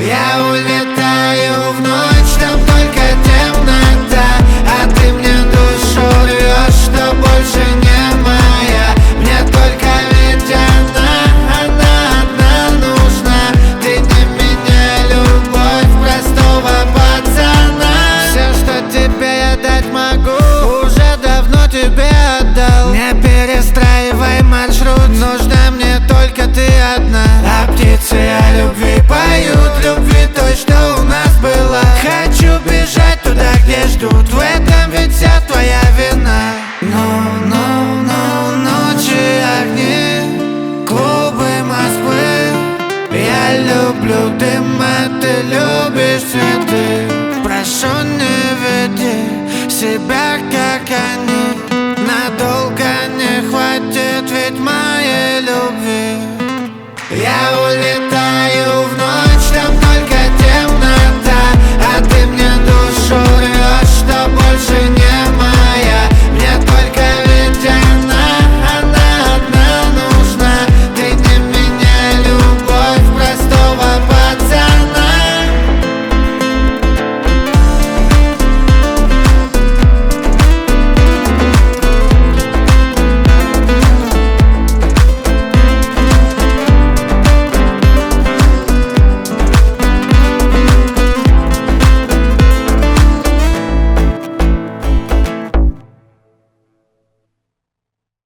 Я улетаю в ночь, там только темнота, а ты мне душу рвешь, что больше не моя. Мне только ведь она одна нужна. Ты не меня, любовь простого пацана. Все, что тебе я дать могу, уже давно тебе отдал. Не перестраивай маршрут, нужна мне только ты одна. А птицы о любви поют, любви той, что у нас была. Хочу бежать туда, где ждут, в этом ведь вся твоя вина. Ночи, огни, клубы Москвы. Я люблю дым, а ты любишь цветы. Прошу, не веди себя, как они. Надолго не хватит ведь моей любви. Я улетаю